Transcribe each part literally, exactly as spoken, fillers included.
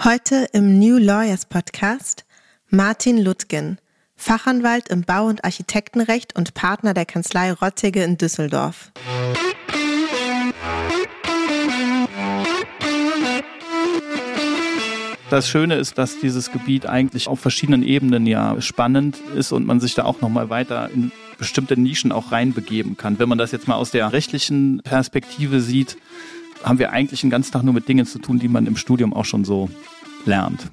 Heute im New Lawyers Podcast Martin Lutgen, Fachanwalt im Bau- und Architektenrecht und Partner der Kanzlei Rottege in Düsseldorf. Das Schöne ist, dass dieses Gebiet eigentlich auf verschiedenen Ebenen ja spannend ist und man sich da auch nochmal weiter in bestimmte Nischen auch reinbegeben kann. Wenn man das jetzt mal aus der rechtlichen Perspektive sieht, haben wir eigentlich den ganzen Tag nur mit Dingen zu tun, die man im Studium auch schon so lernt.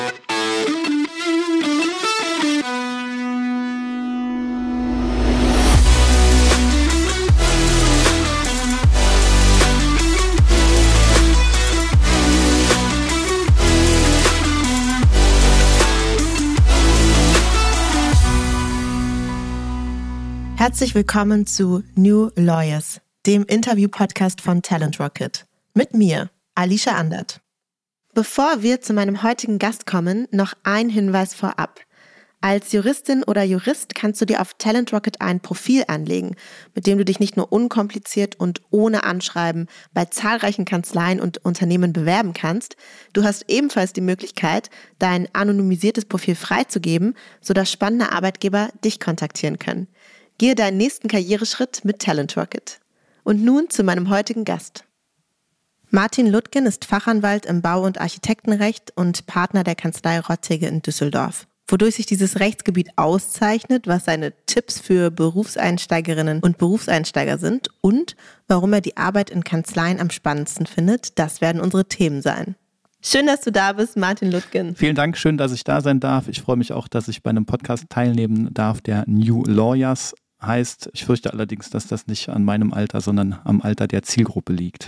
Herzlich willkommen zu New Lawyers, dem Interview-Podcast von Talent Rocket. Mit mir, Alicia Andert. Bevor wir zu meinem heutigen Gast kommen, noch ein Hinweis vorab. Als Juristin oder Jurist kannst du dir auf Talent Rocket ein Profil anlegen, mit dem du dich nicht nur unkompliziert und ohne Anschreiben bei zahlreichen Kanzleien und Unternehmen bewerben kannst, du hast ebenfalls die Möglichkeit, dein anonymisiertes Profil freizugeben, sodass spannende Arbeitgeber dich kontaktieren können. Gehe deinen nächsten Karriereschritt mit Talent Rocket. Und nun zu meinem heutigen Gast. Martin Lutgen ist Fachanwalt im Bau- und Architektenrecht und Partner der Kanzlei Rottege in Düsseldorf. Wodurch sich dieses Rechtsgebiet auszeichnet, was seine Tipps für Berufseinsteigerinnen und Berufseinsteiger sind und warum er die Arbeit in Kanzleien am spannendsten findet, das werden unsere Themen sein. Schön, dass du da bist, Martin Lutgen. Vielen Dank, schön, dass ich da sein darf. Ich freue mich auch, dass ich bei einem Podcast teilnehmen darf, der New Lawyers heißt. Ich fürchte allerdings, dass das nicht an meinem Alter, sondern am Alter der Zielgruppe liegt.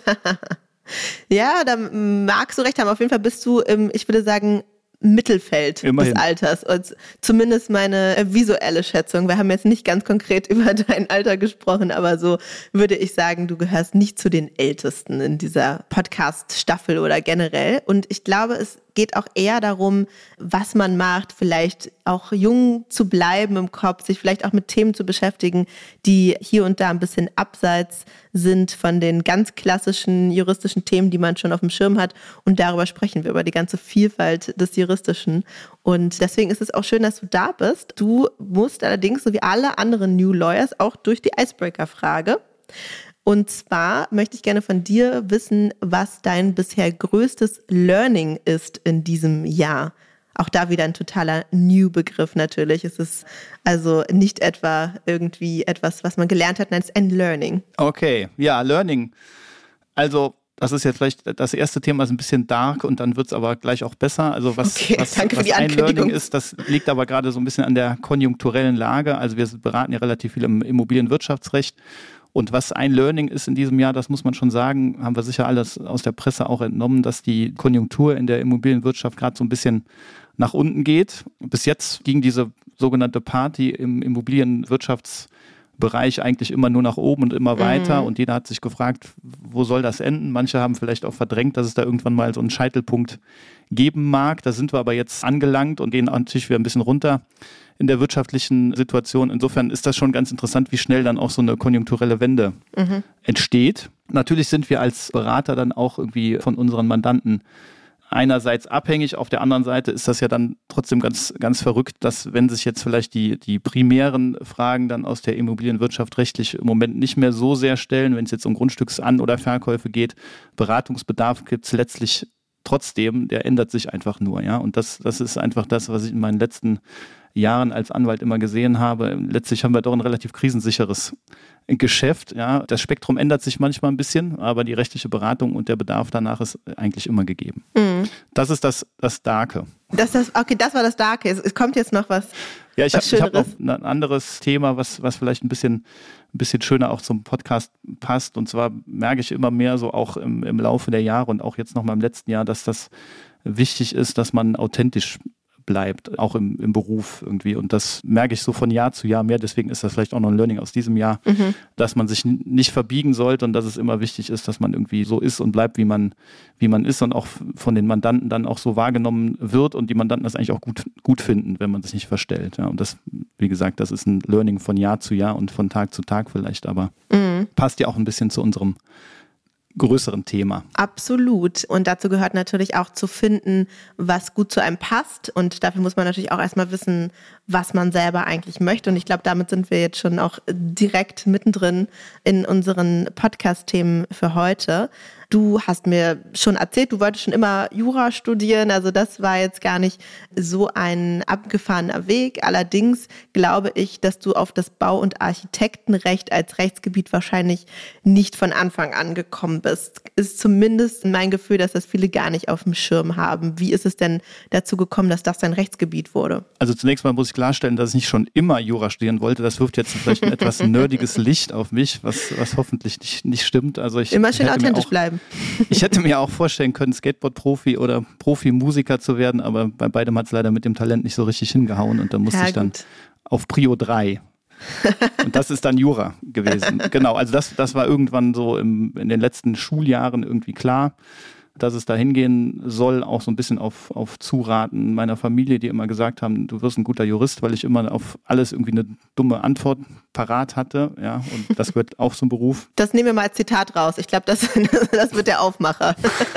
Ja, da magst du recht haben. Auf jeden Fall bist du im, ich würde sagen, Mittelfeld Immerhin. Des Alters. Und zumindest meine visuelle Schätzung. Wir haben jetzt nicht ganz konkret über dein Alter gesprochen, aber so würde ich sagen, du gehörst nicht zu den Ältesten in dieser Podcast-Staffel oder generell. Und ich glaube, es geht auch eher darum, was man macht, vielleicht auch jung zu bleiben im Kopf, sich vielleicht auch mit Themen zu beschäftigen, die hier und da ein bisschen abseits sind von den ganz klassischen juristischen Themen, die man schon auf dem Schirm hat. Und darüber sprechen wir, über die ganze Vielfalt des Juristischen. Und deswegen ist es auch schön, dass du da bist. Du musst allerdings, so wie alle anderen New Lawyers, auch durch die Icebreaker-Frage. Und zwar möchte ich gerne von dir wissen, was dein bisher größtes Learning ist in diesem Jahr. Auch da wieder ein totaler New-Begriff natürlich. Es ist also nicht etwa irgendwie etwas, was man gelernt hat, nein, es ist ein Learning. Okay, ja, Learning. Also das ist jetzt vielleicht das erste Thema, ist ein bisschen dark und dann wird es aber gleich auch besser. Also was, okay, was, danke was für die ein Ankündigung. Learning ist, das liegt aber gerade so ein bisschen an der konjunkturellen Lage. Also wir beraten ja relativ viel im Immobilienwirtschaftsrecht. Und was ein Learning ist in diesem Jahr, das muss man schon sagen, haben wir sicher alles aus der Presse auch entnommen, dass die Konjunktur in der Immobilienwirtschaft gerade so ein bisschen nach unten geht. Bis jetzt ging diese sogenannte Party im Immobilienwirtschaftsbereich eigentlich immer nur nach oben und immer weiter. Mhm. Und jeder hat sich gefragt, wo soll das enden? Manche haben vielleicht auch verdrängt, dass es da irgendwann mal so einen Scheitelpunkt geben mag. Da sind wir aber jetzt angelangt und gehen natürlich wieder ein bisschen runter in der wirtschaftlichen Situation. Insofern ist das schon ganz interessant, wie schnell dann auch so eine konjunkturelle Wende mhm. entsteht. Natürlich sind wir als Berater dann auch irgendwie von unseren Mandanten einerseits abhängig, auf der anderen Seite ist das ja dann trotzdem ganz, ganz verrückt, dass wenn sich jetzt vielleicht die, die primären Fragen dann aus der Immobilienwirtschaft rechtlich im Moment nicht mehr so sehr stellen, wenn es jetzt um Grundstücksan- oder Verkäufe geht, Beratungsbedarf gibt es letztlich trotzdem, der ändert sich einfach nur, ja. Und das, das ist einfach das, was ich in meinen letzten Jahren als Anwalt immer gesehen habe. Letztlich haben wir doch ein relativ krisensicheres Geschäft. Ja. Das Spektrum ändert sich manchmal ein bisschen, aber die rechtliche Beratung und der Bedarf danach ist eigentlich immer gegeben. Mhm. Das ist das, das Darke. Das, das, okay, das war das Darke. Es, es kommt jetzt noch was Ja, ich habe hab noch Schöneres. ein anderes Thema, was, was vielleicht ein bisschen, ein bisschen schöner auch zum Podcast passt. Und zwar merke ich immer mehr so auch im, im Laufe der Jahre und auch jetzt noch mal im letzten Jahr, dass das wichtig ist, dass man authentisch bleibt, auch im, im Beruf irgendwie. Und das merke ich so von Jahr zu Jahr mehr. Deswegen ist das vielleicht auch noch ein Learning aus diesem Jahr, mhm. dass man sich n- nicht verbiegen sollte und dass es immer wichtig ist, dass man irgendwie so ist und bleibt, wie man, wie man ist und auch von den Mandanten dann auch so wahrgenommen wird und die Mandanten das eigentlich auch gut, gut finden, wenn man sich nicht verstellt. Ja, und das, wie gesagt, das ist ein Learning von Jahr zu Jahr und von Tag zu Tag vielleicht, aber mhm. passt ja auch ein bisschen zu unserem größeren Thema. Absolut. Und dazu gehört natürlich auch zu finden, was gut zu einem passt. Und dafür muss man natürlich auch erstmal wissen, was man selber eigentlich möchte. Und ich glaube, damit sind wir jetzt schon auch direkt mittendrin in unseren Podcast-Themen für heute. Du hast mir schon erzählt, du wolltest schon immer Jura studieren, also das war jetzt gar nicht so ein abgefahrener Weg. Allerdings glaube ich, dass du auf das Bau- und Architektenrecht als Rechtsgebiet wahrscheinlich nicht von Anfang an gekommen bist. Ist zumindest mein Gefühl, dass das viele gar nicht auf dem Schirm haben. Wie ist es denn dazu gekommen, dass das dein Rechtsgebiet wurde? Also zunächst mal muss ich klarstellen, dass ich nicht schon immer Jura studieren wollte. Das wirft jetzt vielleicht ein etwas nerdiges Licht auf mich, was, was hoffentlich nicht, nicht stimmt. Also ich Immer schön authentisch auch, bleiben. Ich hätte mir auch vorstellen können, Skateboard-Profi oder Profimusiker zu werden, aber bei beidem hat es leider mit dem Talent nicht so richtig hingehauen und da musste ja, ich dann gut. auf Prio drei. Und das ist dann Jura gewesen. Genau, also das, das war irgendwann so im, in den letzten Schuljahren irgendwie klar, dass es da hingehen soll, auch so ein bisschen auf, auf Zuraten meiner Familie, die immer gesagt haben, du wirst ein guter Jurist, weil ich immer auf alles irgendwie eine dumme Antwort parat hatte. Ja, und das gehört auch zum Beruf. Das nehmen wir mal als Zitat raus. Ich glaube, das, das wird der Aufmacher.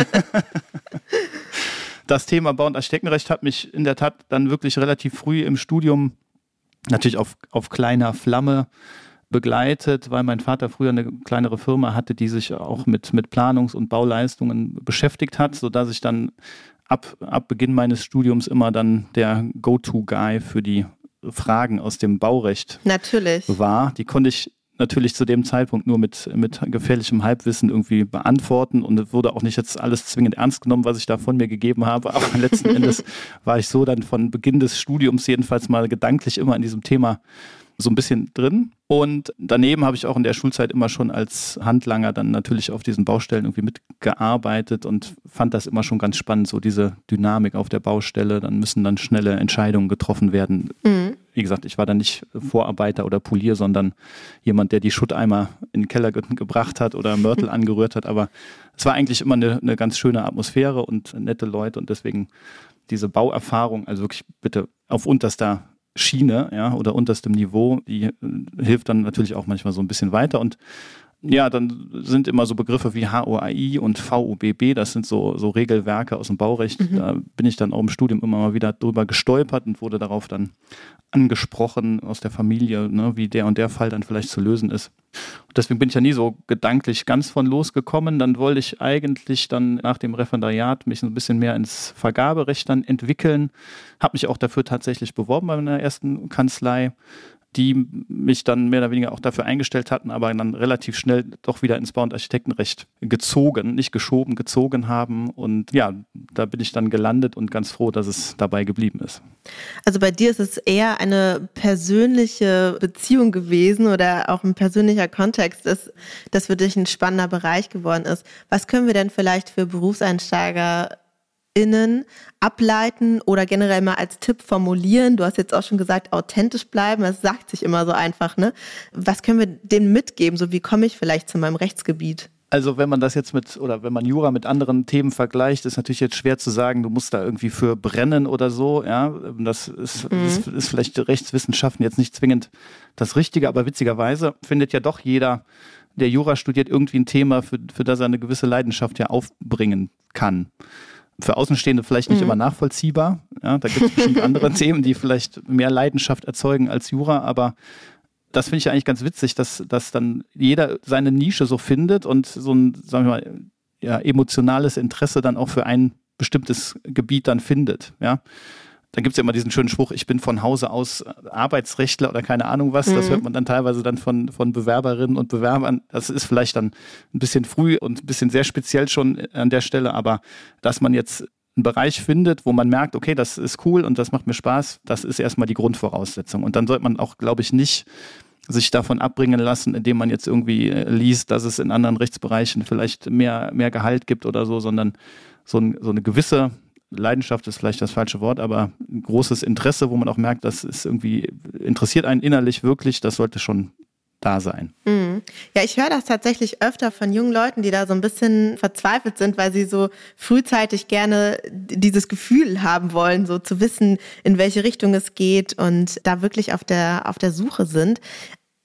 Das Thema Bau- und Architektenrecht hat mich in der Tat dann wirklich relativ früh im Studium natürlich auf, auf kleiner Flamme begleitet, weil mein Vater früher eine kleinere Firma hatte, die sich auch mit, mit Planungs- und Bauleistungen beschäftigt hat, sodass ich dann ab, ab Beginn meines Studiums immer dann der Go-To-Guy für die Fragen aus dem Baurecht natürlich war. Die konnte ich natürlich zu dem Zeitpunkt nur mit, mit gefährlichem Halbwissen irgendwie beantworten und es wurde auch nicht jetzt alles zwingend ernst genommen, was ich da von mir gegeben habe, aber letzten Endes war ich so dann von Beginn des Studiums jedenfalls mal gedanklich immer in diesem Thema so ein bisschen drin. Und daneben habe ich auch in der Schulzeit immer schon als Handlanger dann natürlich auf diesen Baustellen irgendwie mitgearbeitet und fand das immer schon ganz spannend, so diese Dynamik auf der Baustelle. Dann müssen dann schnelle Entscheidungen getroffen werden. Mhm. Wie gesagt, ich war dann nicht Vorarbeiter oder Polier, sondern jemand, der die Schutteimer in den Keller ge- gebracht hat oder Mörtel angerührt hat. Aber es war eigentlich immer eine, eine ganz schöne Atmosphäre und nette Leute und deswegen diese Bauerfahrung, also wirklich bitte auf unterster Schiene, ja, oder unterstem Niveau, die äh, hilft dann natürlich auch manchmal so ein bisschen weiter und ja, dann sind immer so Begriffe wie H O A I und V O B B, das sind so, so Regelwerke aus dem Baurecht, mhm. Da bin ich dann auch im Studium immer mal wieder drüber gestolpert und wurde darauf dann angesprochen aus der Familie, ne, wie der und der Fall dann vielleicht zu lösen ist. Und deswegen bin ich ja nie so gedanklich ganz von losgekommen. Dann wollte ich eigentlich dann nach dem Referendariat mich ein bisschen mehr ins Vergaberecht dann entwickeln. Habe mich auch dafür tatsächlich beworben bei meiner ersten Kanzlei, die mich dann mehr oder weniger auch dafür eingestellt hatten, aber dann relativ schnell doch wieder ins Bau- und Architektenrecht gezogen, nicht geschoben, gezogen haben. Und ja, da bin ich dann gelandet und ganz froh, dass es dabei geblieben ist. Also bei dir ist es eher eine persönliche Beziehung gewesen oder auch ein persönlicher Kontext, dass das für dich ein spannender Bereich geworden ist. Was können wir denn vielleicht für Berufseinsteiger innen ableiten oder generell mal als Tipp formulieren? Du hast jetzt auch schon gesagt, authentisch bleiben, das sagt sich immer so einfach, ne? Was können wir denen mitgeben? So, wie komme ich vielleicht zu meinem Rechtsgebiet? Also wenn man das jetzt mit, oder wenn man Jura mit anderen Themen vergleicht, ist natürlich jetzt schwer zu sagen, du musst da irgendwie für brennen oder so, ja. Das ist, mhm. ist, ist vielleicht Rechtswissenschaften jetzt nicht zwingend das Richtige, aber witzigerweise findet ja doch jeder, der Jura studiert, irgendwie ein Thema, für, für das er eine gewisse Leidenschaft ja aufbringen kann. Für Außenstehende vielleicht nicht mhm. immer nachvollziehbar. Ja, da gibt es bestimmt andere Themen, die vielleicht mehr Leidenschaft erzeugen als Jura, aber das finde ich ja eigentlich ganz witzig, dass, dass dann jeder seine Nische so findet und so ein, sagen wir mal, ja, emotionales Interesse dann auch für ein bestimmtes Gebiet dann findet. Ja. Dann gibt es ja immer diesen schönen Spruch, ich bin von Hause aus Arbeitsrechtler oder keine Ahnung was. Mhm. Das hört man dann teilweise dann von, von Bewerberinnen und Bewerbern. Das ist vielleicht dann ein bisschen früh und ein bisschen sehr speziell schon an der Stelle. Aber dass man jetzt einen Bereich findet, wo man merkt, okay, das ist cool und das macht mir Spaß, das ist erstmal die Grundvoraussetzung. Und dann sollte man auch, glaube ich, nicht sich davon abbringen lassen, indem man jetzt irgendwie liest, dass es in anderen Rechtsbereichen vielleicht mehr, mehr Gehalt gibt oder so, sondern so, ein, so eine gewisse Leidenschaft ist vielleicht das falsche Wort, aber ein großes Interesse, wo man auch merkt, das ist irgendwie, interessiert einen innerlich wirklich, das sollte schon da sein. Mhm. Ja, ich höre das tatsächlich öfter von jungen Leuten, die da so ein bisschen verzweifelt sind, weil sie so frühzeitig gerne dieses Gefühl haben wollen, so zu wissen, in welche Richtung es geht und da wirklich auf der, auf der Suche sind.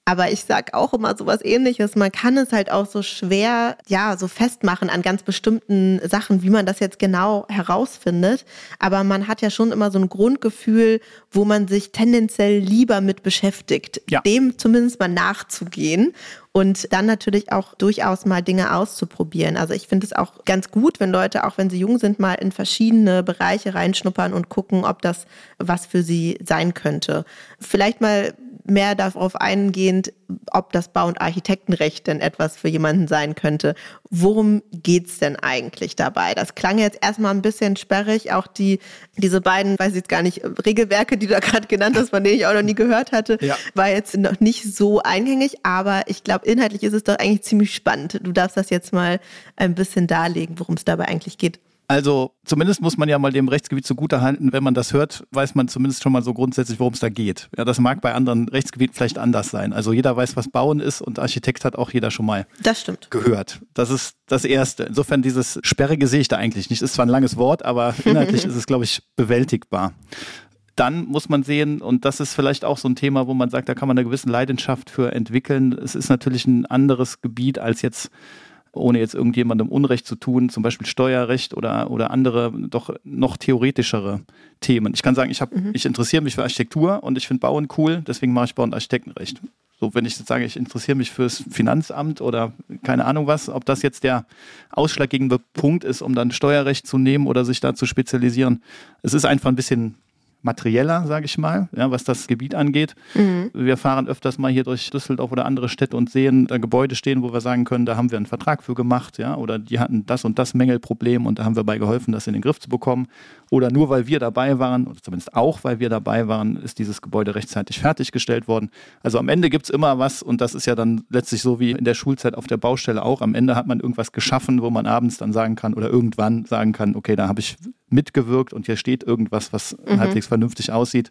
Aber ich sag auch immer sowas Ähnliches. Man kann es halt auch so schwer, ja, so festmachen an ganz bestimmten Sachen, wie man das jetzt genau herausfindet. Aber man hat ja schon immer so ein Grundgefühl, wo man sich tendenziell lieber mit beschäftigt, ja. dem zumindest mal nachzugehen. Und dann natürlich auch durchaus mal Dinge auszuprobieren. Also ich finde es auch ganz gut, wenn Leute, auch wenn sie jung sind, mal in verschiedene Bereiche reinschnuppern und gucken, ob das was für sie sein könnte. Vielleicht mal mehr darauf eingehend, ob das Bau- und Architektenrecht denn etwas für jemanden sein könnte. Worum geht's denn eigentlich dabei? Das klang jetzt erstmal ein bisschen sperrig, auch die diese beiden, weiß ich jetzt gar nicht, Regelwerke, die du da gerade genannt hast, von denen ich auch noch nie gehört hatte, ja. war jetzt noch nicht so eingängig, aber ich glaube, inhaltlich ist es doch eigentlich ziemlich spannend. Du darfst das jetzt mal ein bisschen darlegen, worum es dabei eigentlich geht. Also zumindest muss man ja mal dem Rechtsgebiet zugutehalten, wenn man das hört, weiß man zumindest schon mal so grundsätzlich, worum es da geht. Ja, das mag bei anderen Rechtsgebieten vielleicht anders sein. Also jeder weiß, was Bauen ist und Architekt hat auch jeder schon mal das stimmt. gehört. Das ist das Erste. Insofern dieses Sperrige sehe ich da eigentlich nicht. Ist zwar ein langes Wort, aber inhaltlich ist es, glaube ich, bewältigbar. Dann muss man sehen, und das ist vielleicht auch so ein Thema, wo man sagt, da kann man eine gewisse Leidenschaft für entwickeln. Es ist natürlich ein anderes Gebiet als jetzt, ohne jetzt irgendjemandem Unrecht zu tun, zum Beispiel Steuerrecht oder, oder andere doch noch theoretischere Themen. Ich kann sagen, ich, hab, mhm. ich interessiere mich für Architektur und ich finde Bauen cool, deswegen mache ich Bau- und Architektenrecht. So, wenn ich jetzt sage, ich interessiere mich fürs Finanzamt oder keine Ahnung was, ob das jetzt der ausschlaggebende Punkt ist, um dann Steuerrecht zu nehmen oder sich da zu spezialisieren. Es ist einfach ein bisschen materieller, sage ich mal, ja, was das Gebiet angeht. Mhm. Wir fahren öfters mal hier durch Düsseldorf oder andere Städte und sehen da Gebäude stehen, wo wir sagen können, da haben wir einen Vertrag für gemacht, ja, oder die hatten das und das Mängelproblem und da haben wir bei geholfen, das in den Griff zu bekommen. Oder nur weil wir dabei waren, oder zumindest auch weil wir dabei waren, ist dieses Gebäude rechtzeitig fertiggestellt worden. Also am Ende gibt es immer was und das ist ja dann letztlich so wie in der Schulzeit auf der Baustelle auch. Am Ende hat man irgendwas geschaffen, wo man abends dann sagen kann oder irgendwann sagen kann, okay, da habe ich mitgewirkt und hier steht irgendwas, was mhm. halbwegs vernünftig aussieht.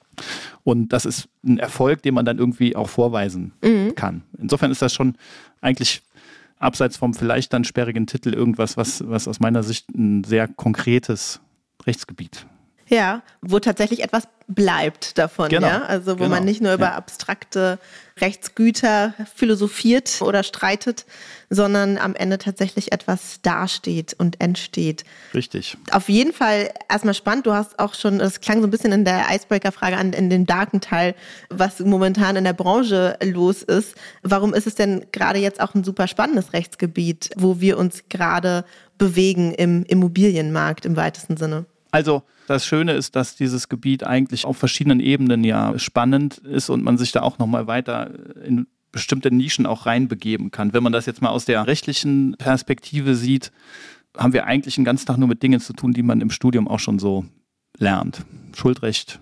Und das ist ein Erfolg, den man dann irgendwie auch vorweisen mhm. kann. Insofern ist das schon eigentlich abseits vom vielleicht dann sperrigen Titel irgendwas, was, was aus meiner Sicht ein sehr konkretes Rechtsgebiet. Ja, wo tatsächlich etwas bleibt davon, genau, ja. Also wo genau, man nicht nur über ja. abstrakte Rechtsgüter philosophiert oder streitet, sondern am Ende tatsächlich etwas dasteht und entsteht. Richtig. Auf jeden Fall erstmal spannend. Du hast auch schon, das klang so ein bisschen in der Icebreaker-Frage an, in dem darken Teil, was momentan in der Branche los ist. Warum ist es denn gerade jetzt auch ein super spannendes Rechtsgebiet, wo wir uns gerade bewegen im Immobilienmarkt im weitesten Sinne? Also das Schöne ist, dass dieses Gebiet eigentlich auf verschiedenen Ebenen ja spannend ist und man sich da auch nochmal weiter in bestimmte Nischen auch reinbegeben kann. Wenn man das jetzt mal aus der rechtlichen Perspektive sieht, haben wir eigentlich den ganzen Tag nur mit Dingen zu tun, die man im Studium auch schon so lernt. Schuldrecht,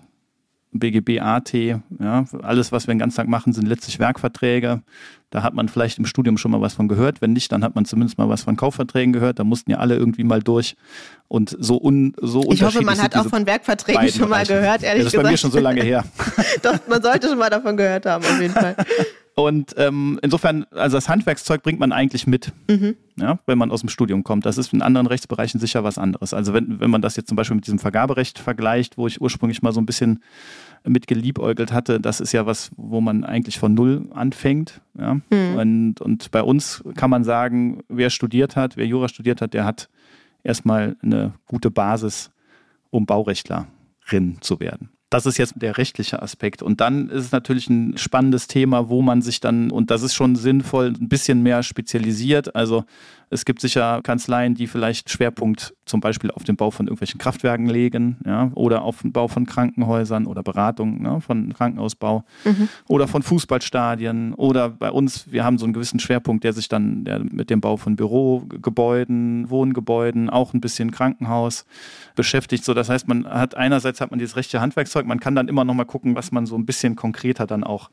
B G B A T, ja, alles, was wir den ganzen Tag machen, sind letztlich Werkverträge. Da hat man vielleicht im Studium schon mal was von gehört. Wenn nicht, dann hat man zumindest mal was von Kaufverträgen gehört. Da mussten ja alle irgendwie mal durch. Und so, un, so unterschiedlich. Ich hoffe, man hat auch von Werkverträgen schon mal Bereiche. gehört, ehrlich ja, das gesagt. ist bei mir schon so lange her. Doch, man sollte schon mal davon gehört haben, auf jeden Fall. Und ähm, insofern, also das Handwerkszeug bringt man eigentlich mit, mhm. ja, wenn man aus dem Studium kommt. Das ist in anderen Rechtsbereichen sicher was anderes. Also wenn, wenn man das jetzt zum Beispiel mit diesem Vergaberecht vergleicht, wo ich ursprünglich mal so ein bisschen mit geliebäugelt hatte, das ist ja was, wo man eigentlich von Null anfängt. Ja? Mhm. Und, und bei uns kann man sagen, wer studiert hat, wer Jura studiert hat, der hat erstmal eine gute Basis, um Baurechtlerin zu werden. Das ist jetzt der rechtliche Aspekt. Und dann ist es natürlich ein spannendes Thema, wo man sich dann, und das ist schon sinnvoll, ein bisschen mehr spezialisiert. Also es gibt sicher Kanzleien, die vielleicht Schwerpunkt zum Beispiel auf den Bau von irgendwelchen Kraftwerken legen, ja, oder auf den Bau von Krankenhäusern oder Beratung, ne, von Krankenhausbau mhm. oder von Fußballstadien. Oder bei uns, wir haben so einen gewissen Schwerpunkt, der sich dann der mit dem Bau von Bürogebäuden, Wohngebäuden, auch ein bisschen Krankenhaus beschäftigt. So, das heißt, man hat einerseits hat man dieses rechtliche Handwerkszeug, man kann dann immer noch mal gucken, was man so ein bisschen konkreter dann auch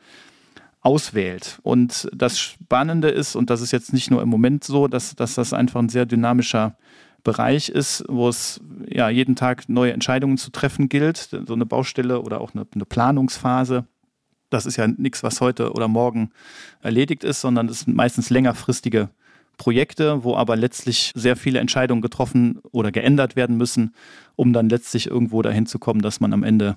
auswählt. Und das Spannende ist, und das ist jetzt nicht nur im Moment so, dass, dass das einfach ein sehr dynamischer Bereich ist, wo es ja jeden Tag neue Entscheidungen zu treffen gilt, so eine Baustelle oder auch eine, eine Planungsphase. Das ist ja nichts, was heute oder morgen erledigt ist, sondern das sind meistens längerfristige Projekte, wo aber letztlich sehr viele Entscheidungen getroffen oder geändert werden müssen, um dann letztlich irgendwo dahin zu kommen, dass man am Ende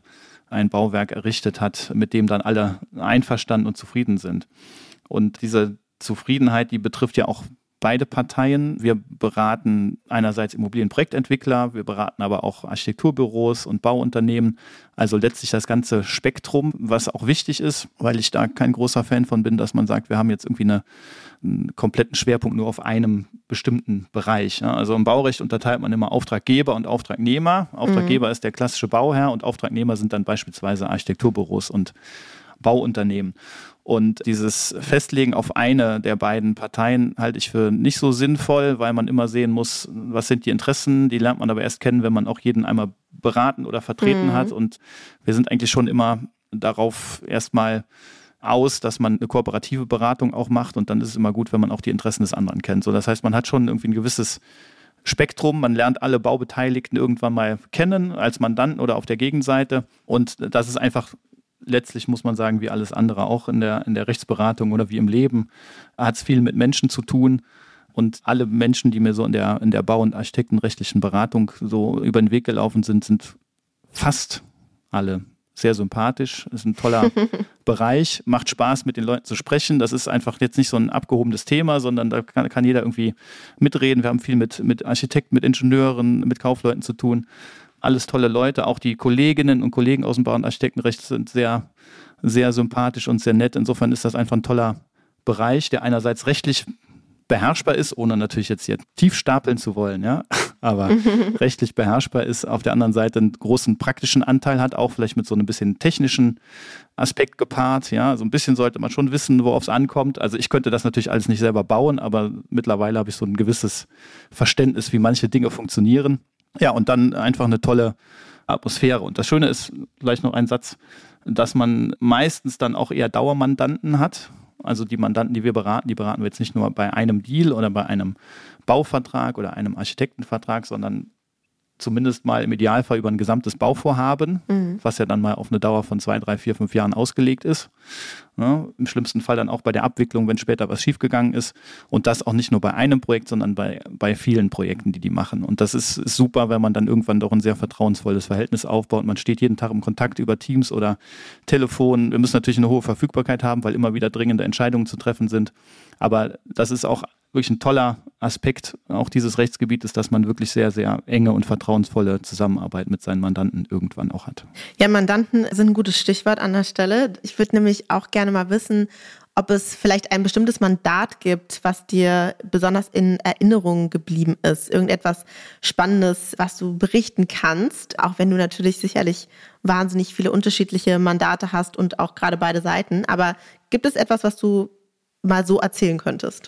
ein Bauwerk errichtet hat, mit dem dann alle einverstanden und zufrieden sind. Und diese Zufriedenheit, die betrifft ja auch beide Parteien. Wir beraten einerseits Immobilienprojektentwickler, wir beraten aber auch Architekturbüros und Bauunternehmen. Also letztlich das ganze Spektrum, was auch wichtig ist, weil ich da kein großer Fan von bin, dass man sagt, wir haben jetzt irgendwie eine, einen kompletten Schwerpunkt nur auf einem bestimmten Bereich. Also im Baurecht unterteilt man immer Auftraggeber und Auftragnehmer. Auftraggeber mhm. ist der klassische Bauherr und Auftragnehmer sind dann beispielsweise Architekturbüros und Bauunternehmen. Und dieses Festlegen auf eine der beiden Parteien halte ich für nicht so sinnvoll, weil man immer sehen muss, was sind die Interessen. Die lernt man aber erst kennen, wenn man auch jeden einmal beraten oder vertreten mhm. hat. Und wir sind eigentlich schon immer darauf erstmal aus, dass man eine kooperative Beratung auch macht. Und dann ist es immer gut, wenn man auch die Interessen des anderen kennt. So, das heißt, man hat schon irgendwie ein gewisses Spektrum. Man lernt alle Baubeteiligten irgendwann mal kennen, als Mandanten oder auf der Gegenseite. Und das ist einfach letztlich, muss man sagen, wie alles andere, auch in der, in der Rechtsberatung oder wie im Leben, hat es viel mit Menschen zu tun. Und alle Menschen, die mir so in der, in der Bau- und architektenrechtlichen Beratung so über den Weg gelaufen sind, sind fast alle sehr sympathisch. Ist ein toller Bereich, macht Spaß, mit den Leuten zu sprechen. Das ist einfach jetzt nicht so ein abgehobenes Thema, sondern da kann, kann jeder irgendwie mitreden. Wir haben viel mit, mit Architekten, mit Ingenieuren, mit Kaufleuten zu tun. Alles tolle Leute, auch die Kolleginnen und Kollegen aus dem Bau- und Architektenrecht sind sehr, sehr sympathisch und sehr nett. Insofern ist das einfach ein toller Bereich, der einerseits rechtlich beherrschbar ist, ohne natürlich jetzt hier tief stapeln zu wollen, ja, aber rechtlich beherrschbar ist, auf der anderen Seite einen großen praktischen Anteil hat, auch vielleicht mit so einem bisschen technischen Aspekt gepaart, ja, so ein bisschen sollte man schon wissen, worauf es ankommt. Also ich könnte das natürlich alles nicht selber bauen, aber mittlerweile habe ich so ein gewisses Verständnis, wie manche Dinge funktionieren. Ja, und dann einfach eine tolle Atmosphäre. Und das Schöne ist, vielleicht noch ein Satz, dass man meistens dann auch eher Dauermandanten hat. Also die Mandanten, die wir beraten, die beraten wir jetzt nicht nur bei einem Deal oder bei einem Bauvertrag oder einem Architektenvertrag, sondern zumindest mal im Idealfall über ein gesamtes Bauvorhaben, mhm. was ja dann mal auf eine Dauer von zwei, drei, vier, fünf Jahren ausgelegt ist. Ja, im schlimmsten Fall dann auch bei der Abwicklung, wenn später was schiefgegangen ist. Und das auch nicht nur bei einem Projekt, sondern bei, bei vielen Projekten, die die machen. Und das ist, ist super, wenn man dann irgendwann doch ein sehr vertrauensvolles Verhältnis aufbaut. Man steht jeden Tag im Kontakt über Teams oder Telefon. Wir müssen natürlich eine hohe Verfügbarkeit haben, weil immer wieder dringende Entscheidungen zu treffen sind. Aber das ist auch wirklich ein toller Aspekt auch dieses Rechtsgebietes, dass man wirklich sehr, sehr enge und vertrauensvolle Zusammenarbeit mit seinen Mandanten irgendwann auch hat. Ja, Mandanten sind ein gutes Stichwort an der Stelle. Ich würde nämlich auch gerne mal wissen, ob es vielleicht ein bestimmtes Mandat gibt, was dir besonders in Erinnerung geblieben ist. Irgendetwas Spannendes, was du berichten kannst, auch wenn du natürlich sicherlich wahnsinnig viele unterschiedliche Mandate hast und auch gerade beide Seiten. Aber gibt es etwas, was du mal so erzählen könntest?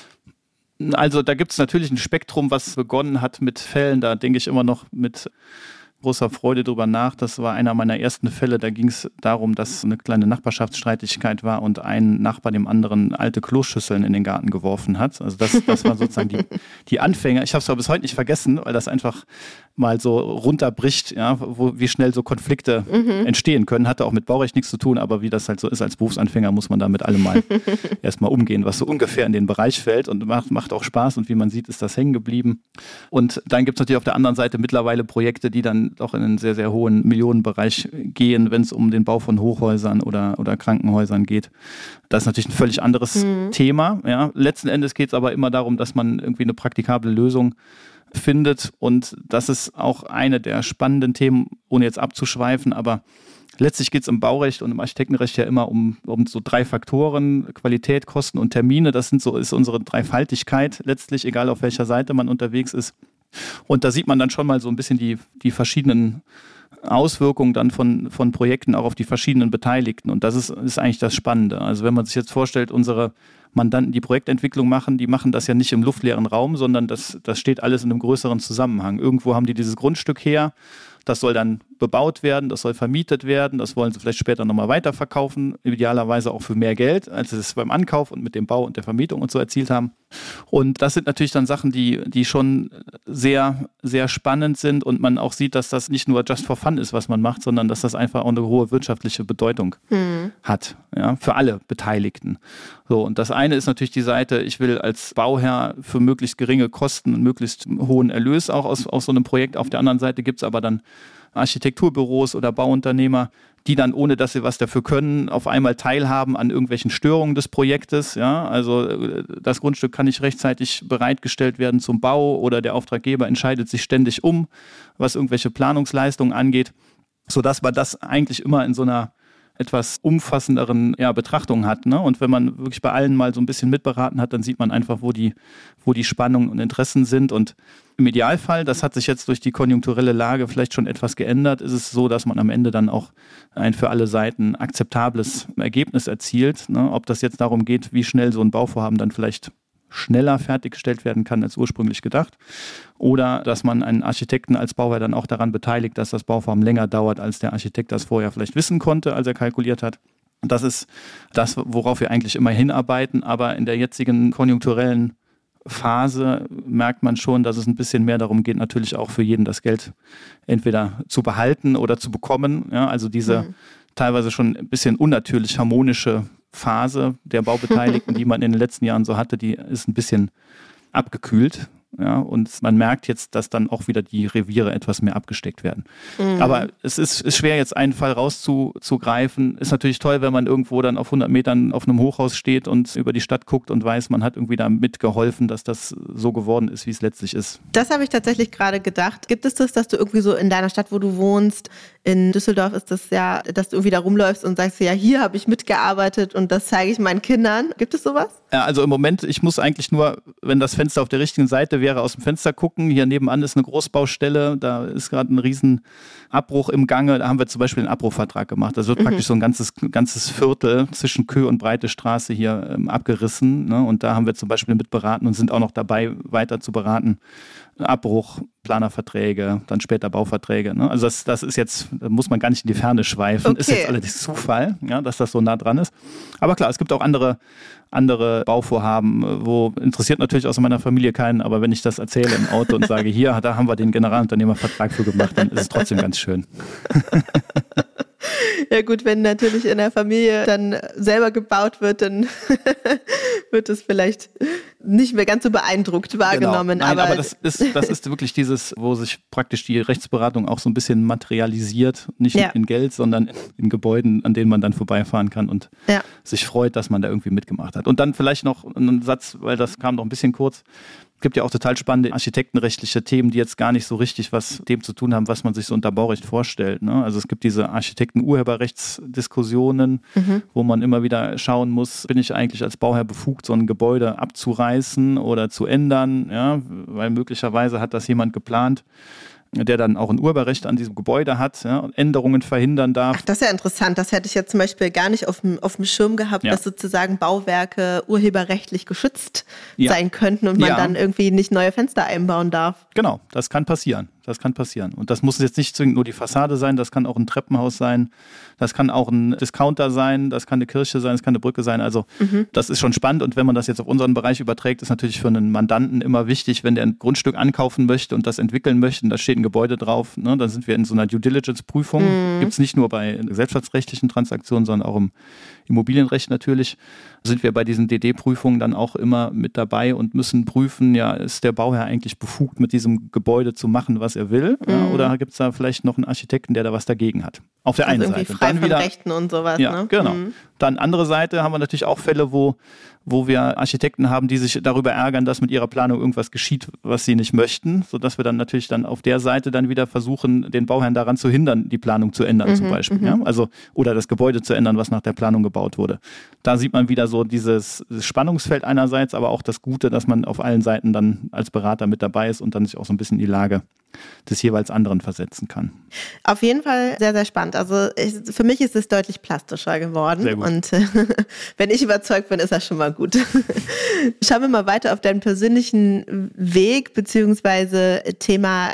Also da gibt es natürlich ein Spektrum, was begonnen hat mit Fällen, da denke ich immer noch mit großer Freude drüber nach. Das war einer meiner ersten Fälle, da ging es darum, dass eine kleine Nachbarschaftsstreitigkeit war und ein Nachbar dem anderen alte Kloschüsseln in den Garten geworfen hat. Also das, das waren sozusagen die, die Anfänger. Ich habe es aber bis heute nicht vergessen, weil das einfach mal so runterbricht, ja, wo, wie schnell so Konflikte mhm. entstehen können. Hatte auch mit Baurecht nichts zu tun, aber wie das halt so ist, als Berufsanfänger muss man da mit allem mal erstmal umgehen, was so ungefähr in den Bereich fällt und macht, macht auch Spaß und wie man sieht, ist das hängen geblieben. Und dann gibt es natürlich auf der anderen Seite mittlerweile Projekte, die dann auch in einen sehr, sehr hohen Millionenbereich gehen, wenn es um den Bau von Hochhäusern oder, oder Krankenhäusern geht. Das ist natürlich ein völlig anderes mhm. Thema. Ja. Letzten Endes geht es aber immer darum, dass man irgendwie eine praktikable Lösung findet und das ist auch eine der spannenden Themen, ohne jetzt abzuschweifen, aber letztlich geht es im Baurecht und im Architektenrecht ja immer um, um so drei Faktoren, Qualität, Kosten und Termine. Das sind so, ist unsere Dreifaltigkeit letztlich, egal auf welcher Seite man unterwegs ist. Und da sieht man dann schon mal so ein bisschen die, die verschiedenen Auswirkungen dann von, von Projekten auch auf die verschiedenen Beteiligten. Und das ist, ist eigentlich das Spannende. Also wenn man sich jetzt vorstellt, unsere Mandanten, die Projektentwicklung machen, die machen das ja nicht im luftleeren Raum, sondern das, das steht alles in einem größeren Zusammenhang. Irgendwo haben die dieses Grundstück her, das soll dann bebaut werden, das soll vermietet werden, das wollen sie vielleicht später nochmal weiterverkaufen, idealerweise auch für mehr Geld, als sie es beim Ankauf und mit dem Bau und der Vermietung und so erzielt haben. Und das sind natürlich dann Sachen, die, die schon sehr, sehr spannend sind und man auch sieht, dass das nicht nur just for fun ist, was man macht, sondern dass das einfach auch eine hohe wirtschaftliche Bedeutung mhm. hat, ja, für alle Beteiligten. So, und das eine ist natürlich die Seite, ich will als Bauherr für möglichst geringe Kosten und möglichst hohen Erlös auch aus, aus so einem Projekt. Auf der anderen Seite gibt es aber dann Architekturbüros oder Bauunternehmer, die dann, ohne dass sie was dafür können, auf einmal teilhaben an irgendwelchen Störungen des Projektes. Ja, also das Grundstück kann nicht rechtzeitig bereitgestellt werden zum Bau oder der Auftraggeber entscheidet sich ständig um, was irgendwelche Planungsleistungen angeht, sodass man das eigentlich immer in so einer etwas umfassenderen ja, Betrachtung hat. Ne? Und wenn man wirklich bei allen mal so ein bisschen mitberaten hat, dann sieht man einfach, wo die, wo die Spannungen und Interessen sind. Und im Idealfall, das hat sich jetzt durch die konjunkturelle Lage vielleicht schon etwas geändert, ist es so, dass man am Ende dann auch ein für alle Seiten akzeptables Ergebnis erzielt. Ne? Ob das jetzt darum geht, wie schnell so ein Bauvorhaben dann vielleicht schneller fertiggestellt werden kann als ursprünglich gedacht. Oder dass man einen Architekten als Bauherr dann auch daran beteiligt, dass das Bauvorhaben länger dauert, als der Architekt das vorher vielleicht wissen konnte, als er kalkuliert hat. Das ist das, worauf wir eigentlich immer hinarbeiten. Aber in der jetzigen konjunkturellen Phase merkt man schon, dass es ein bisschen mehr darum geht, natürlich auch für jeden das Geld entweder zu behalten oder zu bekommen. Ja, also diese mhm. teilweise schon ein bisschen unnatürlich harmonische Phase der Baubeteiligten, die man in den letzten Jahren so hatte, die ist ein bisschen abgekühlt. Ja, und man merkt jetzt, dass dann auch wieder die Reviere etwas mehr abgesteckt werden. Mhm. Aber es ist, ist schwer, jetzt einen Fall rauszugreifen. Ist natürlich toll, wenn man irgendwo dann auf hundert Metern auf einem Hochhaus steht und über die Stadt guckt und weiß, man hat irgendwie da mitgeholfen, dass das so geworden ist, wie es letztlich ist. Das habe ich tatsächlich gerade gedacht. Gibt es das, dass du irgendwie so in deiner Stadt, wo du wohnst, in Düsseldorf ist das ja, dass du irgendwie da rumläufst und sagst, ja, hier habe ich mitgearbeitet und das zeige ich meinen Kindern. Gibt es sowas? Ja, also im Moment, ich muss eigentlich nur, wenn das Fenster auf der richtigen Seite wäre, aus dem Fenster gucken. Hier nebenan ist eine Großbaustelle, da ist gerade ein riesen Abbruch im Gange. Da haben wir zum Beispiel einen Abbruchvertrag gemacht. Das wird mhm. praktisch so ein ganzes, ganzes Viertel zwischen Kö und Breite Straße hier ähm, abgerissen. Ne? Und da haben wir zum Beispiel mit beraten und sind auch noch dabei, weiter zu beraten. Abbruch, Planerverträge, dann später Bauverträge. Ne? Also das, das ist jetzt, da muss man gar nicht in die Ferne schweifen. Okay. Ist jetzt allerdings Zufall, ja, dass das so nah dran ist. Aber klar, es gibt auch andere, andere Bauvorhaben, wo interessiert natürlich aus meiner Familie keinen, aber wenn ich das erzähle im Auto und sage, hier, da haben wir den Generalunternehmervertrag für gemacht, dann ist es trotzdem ganz schön. Ja gut, wenn natürlich in der Familie dann selber gebaut wird, dann wird es vielleicht nicht mehr ganz so beeindruckt wahrgenommen. Genau. Nein, aber aber das ist, das ist wirklich dieses, wo sich praktisch die Rechtsberatung auch so ein bisschen materialisiert, nicht ja. in Geld, sondern in, in Gebäuden, an denen man dann vorbeifahren kann und ja. sich freut, dass man da irgendwie mitgemacht hat. Und dann vielleicht noch einen Satz, weil das kam noch ein bisschen kurz. Es gibt ja auch total spannende architektenrechtliche Themen, die jetzt gar nicht so richtig was mit dem zu tun haben, was man sich so unter Baurecht vorstellt. Ne? Also es gibt diese Architekten-Urheberrechtsdiskussionen, mhm. wo man immer wieder schauen muss, bin ich eigentlich als Bauherr befugt, so ein Gebäude abzureißen oder zu ändern, ja? Weil möglicherweise hat das jemand geplant, der dann auch ein Urheberrecht an diesem Gebäude hat, ja, und Änderungen verhindern darf. Ach, das ist ja interessant. Das hätte ich jetzt zum Beispiel gar nicht auf dem, auf dem Schirm gehabt, ja. dass sozusagen Bauwerke urheberrechtlich geschützt ja. sein könnten und man ja. dann irgendwie nicht neue Fenster einbauen darf. Genau, das kann passieren. Das kann passieren. Und das muss jetzt nicht zwingend nur die Fassade sein, das kann auch ein Treppenhaus sein, das kann auch ein Discounter sein, das kann eine Kirche sein, das kann eine Brücke sein. Also mhm. das ist schon spannend. Und wenn man das jetzt auf unseren Bereich überträgt, ist natürlich für einen Mandanten immer wichtig, wenn der ein Grundstück ankaufen möchte und das entwickeln möchte, und da steht ein Gebäude drauf, ne, dann sind wir in so einer Due-Diligence-Prüfung. Mhm. Gibt es nicht nur bei gesellschaftsrechtlichen Transaktionen, sondern auch im Immobilienrecht natürlich, sind wir bei diesen D D-Prüfungen dann auch immer mit dabei und müssen prüfen, ja, ist der Bauherr eigentlich befugt, mit diesem Gebäude zu machen, was er will? Mhm. Ja, oder gibt es da vielleicht noch einen Architekten, der da was dagegen hat? Auf der also einen irgendwie Seite. Frei dann von wieder, Rechten und sowas. Ja, ne? genau. Mhm. Dann andere Seite haben wir natürlich auch Fälle, wo, wo wir Architekten haben, die sich darüber ärgern, dass mit ihrer Planung irgendwas geschieht, was sie nicht möchten, sodass wir dann natürlich dann auf der Seite dann wieder versuchen, den Bauherrn daran zu hindern, die Planung zu ändern mhm, zum Beispiel. Mhm. Ja? Also, oder das Gebäude zu ändern, was nach der Planung gebaut wurde. Da sieht man wieder so dieses Spannungsfeld einerseits, aber auch das Gute, dass man auf allen Seiten dann als Berater mit dabei ist und dann sich auch so ein bisschen in die Lage des jeweils anderen versetzen kann. Auf jeden Fall sehr, sehr spannend. Also ich, für mich ist es deutlich plastischer geworden. Sehr gut. Und äh, wenn ich überzeugt bin, ist das schon mal gut. Schauen wir mal weiter auf deinen persönlichen Weg beziehungsweise Thema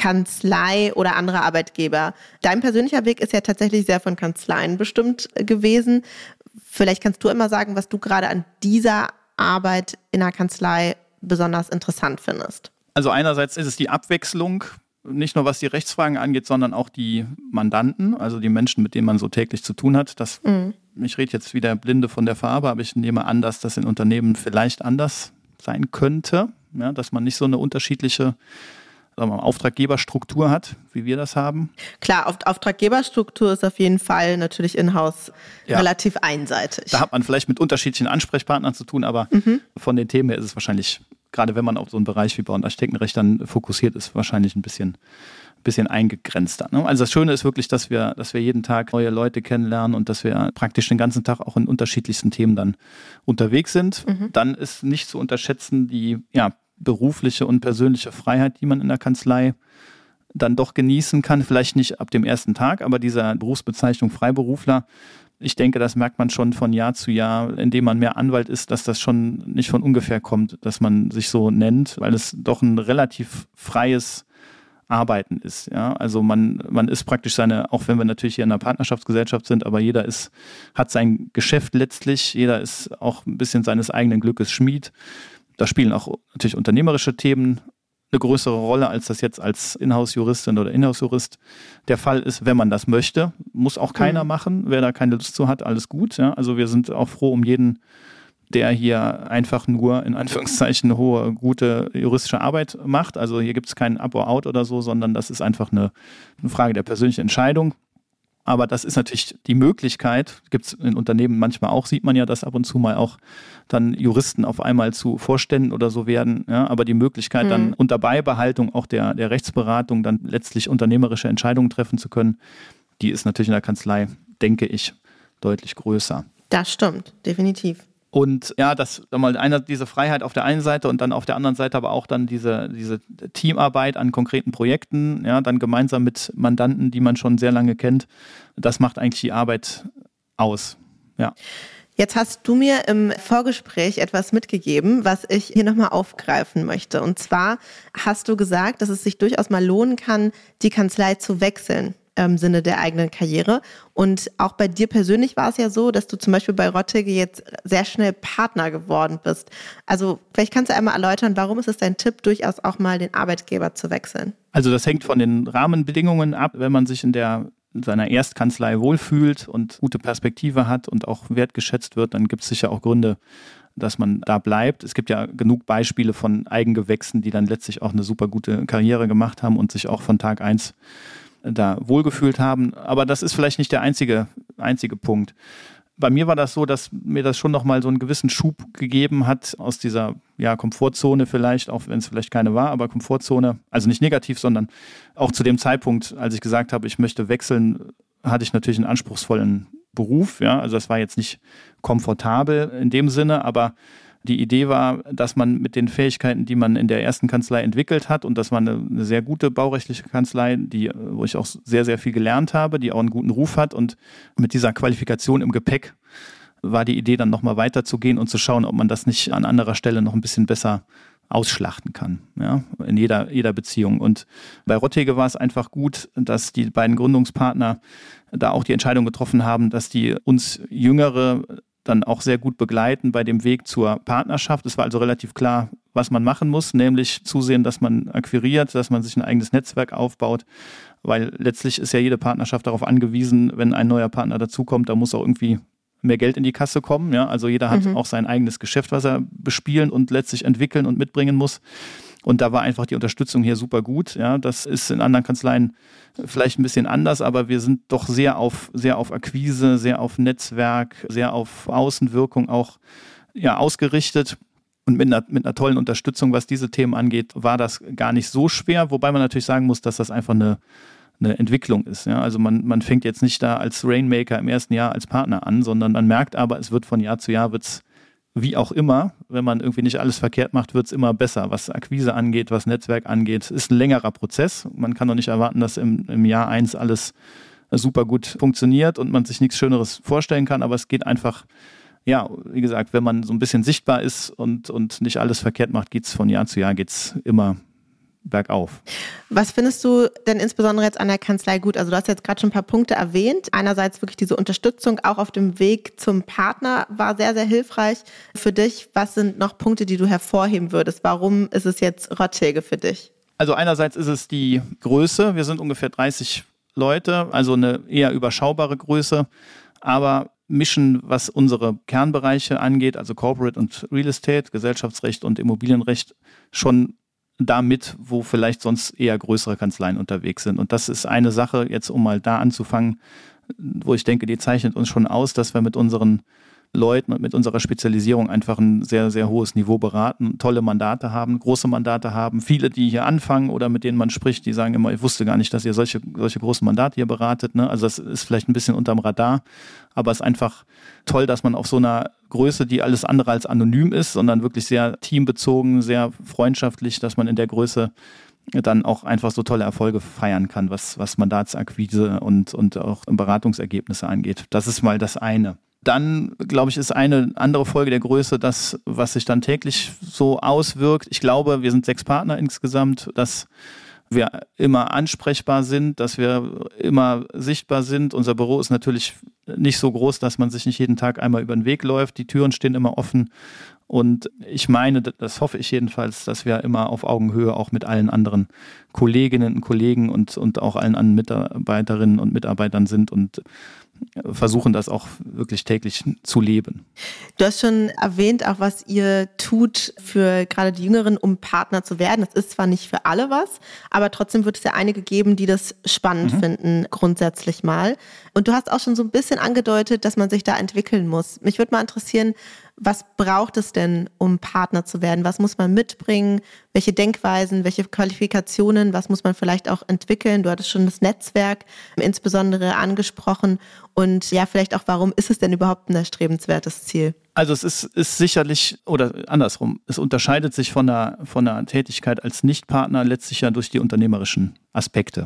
Kanzlei oder andere Arbeitgeber. Dein persönlicher Weg ist ja tatsächlich sehr von Kanzleien bestimmt gewesen. Vielleicht kannst du immer sagen, was du gerade an dieser Arbeit in der Kanzlei besonders interessant findest. Also einerseits ist es die Abwechslung, nicht nur was die Rechtsfragen angeht, sondern auch die Mandanten, also die Menschen, mit denen man so täglich zu tun hat. Das, mhm. Ich rede jetzt wieder Blinde von der Farbe, aber ich nehme an, dass das in Unternehmen vielleicht anders sein könnte, ja, dass man nicht so eine unterschiedliche sagen wir mal, Auftraggeberstruktur hat, wie wir das haben. Klar, auf, Auftraggeberstruktur ist auf jeden Fall natürlich in-house ja. relativ einseitig. Da hat man vielleicht mit unterschiedlichen Ansprechpartnern zu tun, aber mhm. von den Themen her ist es wahrscheinlich, gerade wenn man auf so einen Bereich wie Bau- und Architektenrecht dann fokussiert ist, wahrscheinlich ein bisschen, bisschen eingegrenzter. Ne? Also das Schöne ist wirklich, dass wir, dass wir jeden Tag neue Leute kennenlernen und dass wir praktisch den ganzen Tag auch in unterschiedlichsten Themen dann unterwegs sind. Mhm. Dann ist nicht zu unterschätzen die ja, berufliche und persönliche Freiheit, die man in der Kanzlei dann doch genießen kann. Vielleicht nicht ab dem ersten Tag, aber dieser Berufsbezeichnung Freiberufler, ich denke, das merkt man schon von Jahr zu Jahr, indem man mehr Anwalt ist, dass das schon nicht von ungefähr kommt, dass man sich so nennt, weil es doch ein relativ freies Arbeiten ist. Ja? Also man, man ist praktisch seine, auch wenn wir natürlich hier in einer Partnerschaftsgesellschaft sind, aber jeder ist, hat sein Geschäft letztlich, jeder ist auch ein bisschen seines eigenen Glückes Schmied. Da spielen auch natürlich unternehmerische Themen eine größere Rolle, als das jetzt als Inhouse-Juristin oder Inhouse-Jurist der Fall ist, wenn man das möchte. Muss auch keiner mhm. machen. Wer da keine Lust zu hat, alles gut. Ja? Also wir sind auch froh um jeden, der hier einfach nur in Anführungszeichen hohe, gute juristische Arbeit macht. Also hier gibt es keinen Up or Out oder so, sondern das ist einfach eine, eine Frage der persönlichen Entscheidung. Aber das ist natürlich die Möglichkeit, gibt es in Unternehmen manchmal auch, sieht man ja, dass ab und zu mal auch dann Juristen auf einmal zu Vorständen oder so werden. Ja, aber die Möglichkeit mhm. dann unter Beibehaltung auch der, der Rechtsberatung dann letztlich unternehmerische Entscheidungen treffen zu können, die ist natürlich in der Kanzlei, denke ich, deutlich größer. Das stimmt, definitiv. Und ja, das mal einer diese Freiheit auf der einen Seite und dann auf der anderen Seite aber auch dann diese, diese Teamarbeit an konkreten Projekten, ja, dann gemeinsam mit Mandanten, die man schon sehr lange kennt, das macht eigentlich die Arbeit aus. Ja. Jetzt hast du mir im Vorgespräch etwas mitgegeben, was ich hier nochmal aufgreifen möchte. Und zwar hast du gesagt, dass es sich durchaus mal lohnen kann, die Kanzlei zu wechseln im Sinne der eigenen Karriere. Und auch bei dir persönlich war es ja so, dass du zum Beispiel bei Rottege jetzt sehr schnell Partner geworden bist. Also vielleicht kannst du einmal erläutern, warum ist es dein Tipp, durchaus auch mal den Arbeitgeber zu wechseln? Also das hängt von den Rahmenbedingungen ab, wenn man sich in der in seiner Erstkanzlei wohlfühlt und gute Perspektive hat und auch wertgeschätzt wird, dann gibt es sicher auch Gründe, dass man da bleibt. Es gibt ja genug Beispiele von Eigengewächsen, die dann letztlich auch eine super gute Karriere gemacht haben und sich auch von Tag eins da wohlgefühlt haben. Aber das ist vielleicht nicht der einzige, einzige Punkt. Bei mir war das so, dass mir das schon nochmal so einen gewissen Schub gegeben hat aus dieser ja, Komfortzone vielleicht, auch wenn es vielleicht keine war, aber Komfortzone, also nicht negativ, sondern auch zu dem Zeitpunkt, als ich gesagt habe, ich möchte wechseln, hatte ich natürlich einen anspruchsvollen Beruf. Ja? Also das war jetzt nicht komfortabel in dem Sinne, aber die Idee war, dass man mit den Fähigkeiten, die man in der ersten Kanzlei entwickelt hat, und das war eine, eine sehr gute baurechtliche Kanzlei, die, wo ich auch sehr, sehr viel gelernt habe, die auch einen guten Ruf hat, und mit dieser Qualifikation im Gepäck war die Idee dann nochmal weiterzugehen und zu schauen, ob man das nicht an anderer Stelle noch ein bisschen besser ausschlachten kann, ja, in jeder, jeder Beziehung. Und bei Rottege war es einfach gut, dass die beiden Gründungspartner da auch die Entscheidung getroffen haben, dass die uns Jüngere dann auch sehr gut begleiten bei dem Weg zur Partnerschaft. Es war also relativ klar, was man machen muss, nämlich zusehen, dass man akquiriert, dass man sich ein eigenes Netzwerk aufbaut, weil letztlich ist ja jede Partnerschaft darauf angewiesen, wenn ein neuer Partner dazukommt, da muss auch irgendwie mehr Geld in die Kasse kommen. Ja? Also jeder hat mhm. auch sein eigenes Geschäft, was er bespielen und letztlich entwickeln und mitbringen muss. Und da war einfach die Unterstützung hier super gut. Ja, das ist in anderen Kanzleien vielleicht ein bisschen anders, aber wir sind doch sehr auf, sehr auf Akquise, sehr auf Netzwerk, sehr auf Außenwirkung auch ja, ausgerichtet. Und mit einer, mit einer tollen Unterstützung, was diese Themen angeht, war das gar nicht so schwer. Wobei man natürlich sagen muss, dass das einfach eine, eine Entwicklung ist. Ja, also man, man fängt jetzt nicht da als Rainmaker im ersten Jahr als Partner an, sondern man merkt aber, es wird von Jahr zu Jahr wird's wie auch immer, wenn man irgendwie nicht alles verkehrt macht, wird es immer besser, was Akquise angeht, was Netzwerk angeht. Ist ein längerer Prozess. Man kann doch nicht erwarten, dass im, im Jahr eins alles super gut funktioniert und man sich nichts Schöneres vorstellen kann, aber es geht einfach, ja, wie gesagt, wenn man so ein bisschen sichtbar ist und, und nicht alles verkehrt macht, geht es von Jahr zu Jahr geht's immer bergauf. Was findest du denn insbesondere jetzt an der Kanzlei gut? Also du hast jetzt gerade schon ein paar Punkte erwähnt. Einerseits wirklich diese Unterstützung auch auf dem Weg zum Partner war sehr, sehr hilfreich für dich. Was sind noch Punkte, die du hervorheben würdest? Warum ist es jetzt Rottege für dich? Also einerseits ist es die Größe. Wir sind ungefähr dreißig Leute, also eine eher überschaubare Größe, aber mischen, was unsere Kernbereiche angeht, also Corporate und Real Estate, Gesellschaftsrecht und Immobilienrecht, schon damit, wo vielleicht sonst eher größere Kanzleien unterwegs sind. Und das ist eine Sache, jetzt um mal da anzufangen, wo ich denke, die zeichnet uns schon aus, dass wir mit unseren Leuten und mit unserer Spezialisierung einfach ein sehr, sehr hohes Niveau beraten, tolle Mandate haben, große Mandate haben. Viele, die hier anfangen oder mit denen man spricht, die sagen immer, ich wusste gar nicht, dass ihr solche, solche großen Mandate hier beratet. Ne? Also das ist vielleicht ein bisschen unterm Radar, aber es ist einfach toll, dass man auf so einer Größe, die alles andere als anonym ist, sondern wirklich sehr teambezogen, sehr freundschaftlich, dass man in der Größe dann auch einfach so tolle Erfolge feiern kann, was, was Mandatsakquise und, und auch Beratungsergebnisse angeht. Das ist mal das eine. Dann, glaube ich, ist eine andere Folge der Größe das, was sich dann täglich so auswirkt. Ich glaube, wir sind sechs Partner insgesamt, dass wir immer ansprechbar sind, dass wir immer sichtbar sind. Unser Büro ist natürlich nicht so groß, dass man sich nicht jeden Tag einmal über den Weg läuft. Die Türen stehen immer offen. Und ich meine, das hoffe ich jedenfalls, dass wir immer auf Augenhöhe auch mit allen anderen Kolleginnen und Kollegen und, und auch allen anderen Mitarbeiterinnen und Mitarbeitern sind und versuchen das auch wirklich täglich zu leben. Du hast schon erwähnt, auch was ihr tut für gerade die Jüngeren, um Partner zu werden. Das ist zwar nicht für alle was, aber trotzdem wird es ja einige geben, die das spannend mhm. finden, grundsätzlich mal. Und du hast auch schon so ein bisschen angedeutet, dass man sich da entwickeln muss. Mich würde mal interessieren, was braucht es denn, um Partner zu werden? Was muss man mitbringen? Welche Denkweisen, welche Qualifikationen, was muss man vielleicht auch entwickeln? Du hattest schon das Netzwerk insbesondere angesprochen. Und ja, vielleicht auch, warum ist es denn überhaupt ein erstrebenswertes Ziel? Also es ist, ist sicherlich, oder andersrum, es unterscheidet sich von der, von der Tätigkeit als Nichtpartner letztlich ja durch die unternehmerischen Aspekte.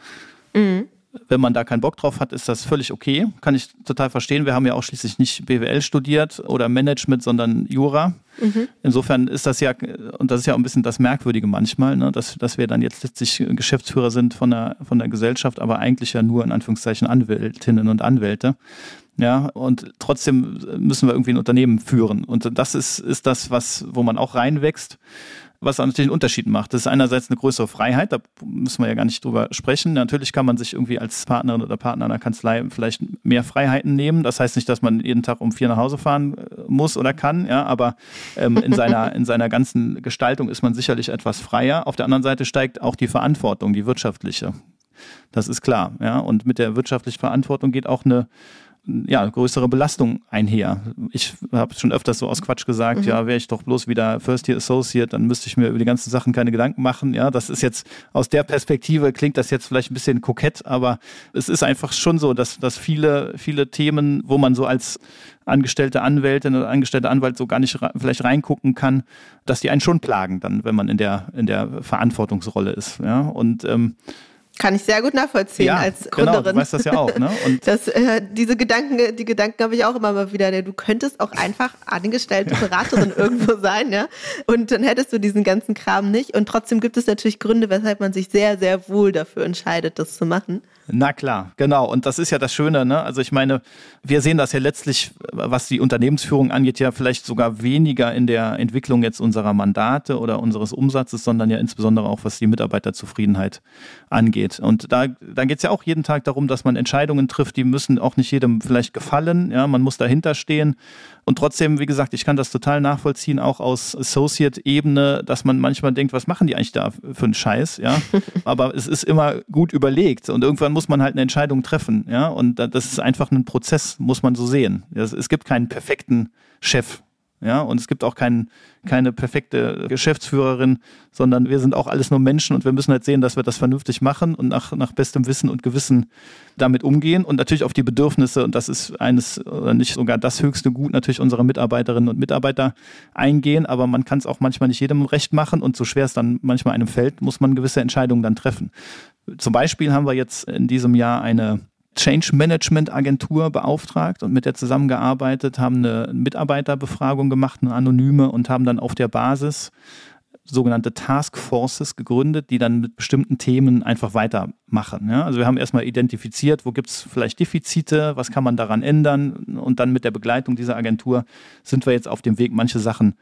Mhm. Wenn man da keinen Bock drauf hat, ist das völlig okay. Kann ich total verstehen. Wir haben ja auch schließlich nicht B W L studiert oder Management, sondern Jura. Mhm. Insofern ist das ja, und das ist ja auch ein bisschen das Merkwürdige manchmal, ne, dass, dass wir dann jetzt letztlich Geschäftsführer sind von der, von der Gesellschaft, aber eigentlich ja nur in Anführungszeichen Anwältinnen und Anwälte. Ja, und trotzdem müssen wir irgendwie ein Unternehmen führen. Und das ist, ist das, was, wo man auch reinwächst. Was natürlich einen Unterschied macht. Das ist einerseits eine größere Freiheit, da müssen wir ja gar nicht drüber sprechen. Natürlich kann man sich irgendwie als Partnerin oder Partner einer Kanzlei vielleicht mehr Freiheiten nehmen. Das heißt nicht, dass man jeden Tag um vier nach Hause fahren muss oder kann, ja, aber ähm, in seiner, in seiner ganzen Gestaltung ist man sicherlich etwas freier. Auf der anderen Seite steigt auch die Verantwortung, die wirtschaftliche. Das ist klar, ja. Und mit der wirtschaftlichen Verantwortung geht auch eine ja, größere Belastung einher. Ich habe schon öfters so aus Quatsch gesagt, mhm. ja, wäre ich doch bloß wieder First Year Associate, dann müsste ich mir über die ganzen Sachen keine Gedanken machen. Ja, das ist jetzt aus der Perspektive, klingt das jetzt vielleicht ein bisschen kokett, aber es ist einfach schon so, dass, dass viele, viele Themen, wo man so als angestellte Anwältin oder angestellter Anwalt so gar nicht vielleicht reingucken kann, dass die einen schon plagen dann, wenn man in der, in der Verantwortungsrolle ist. Ja, und ähm, kann ich sehr gut nachvollziehen ja, als Gründerin. Genau, du weißt das ja auch. Ne? Und das, äh, diese Gedanken, die Gedanken habe ich auch immer mal wieder. Du könntest auch einfach angestellte Beraterin irgendwo sein, ja. Und dann hättest du diesen ganzen Kram nicht. Und trotzdem gibt es natürlich Gründe, weshalb man sich sehr, sehr wohl dafür entscheidet, das zu machen. Na klar, genau. Und das ist ja das Schöne, ne? Also ich meine, wir sehen das ja letztlich, was die Unternehmensführung angeht, ja vielleicht sogar weniger in der Entwicklung jetzt unserer Mandate oder unseres Umsatzes, sondern ja insbesondere auch, was die Mitarbeiterzufriedenheit angeht. Und da, da geht es ja auch jeden Tag darum, dass man Entscheidungen trifft, die müssen auch nicht jedem vielleicht gefallen. Ja, man muss dahinter stehen. Und trotzdem, wie gesagt, ich kann das total nachvollziehen, auch aus Associate-Ebene, dass man manchmal denkt, was machen die eigentlich da für einen Scheiß, ja? Aber es ist immer gut überlegt und irgendwann muss man halt eine Entscheidung treffen, ja? Und das ist einfach ein Prozess, muss man so sehen. Es gibt keinen perfekten Chef. Ja, und es gibt auch kein, keine perfekte Geschäftsführerin, sondern wir sind auch alles nur Menschen und wir müssen halt sehen, dass wir das vernünftig machen und nach, nach bestem Wissen und Gewissen damit umgehen und natürlich auf die Bedürfnisse, und das ist eines oder nicht sogar das höchste Gut natürlich unserer Mitarbeiterinnen und Mitarbeiter eingehen, aber man kann es auch manchmal nicht jedem recht machen und so schwer es dann manchmal einem fällt, muss man gewisse Entscheidungen dann treffen. Zum Beispiel haben wir jetzt in diesem Jahr eine Change Management Agentur beauftragt und mit der zusammengearbeitet, haben eine Mitarbeiterbefragung gemacht, eine anonyme, und haben dann auf der Basis sogenannte Task Forces gegründet, die dann mit bestimmten Themen einfach weitermachen. Ja, also wir haben erstmal identifiziert, wo gibt es vielleicht Defizite, was kann man daran ändern, und dann mit der Begleitung dieser Agentur sind wir jetzt auf dem Weg, manche Sachen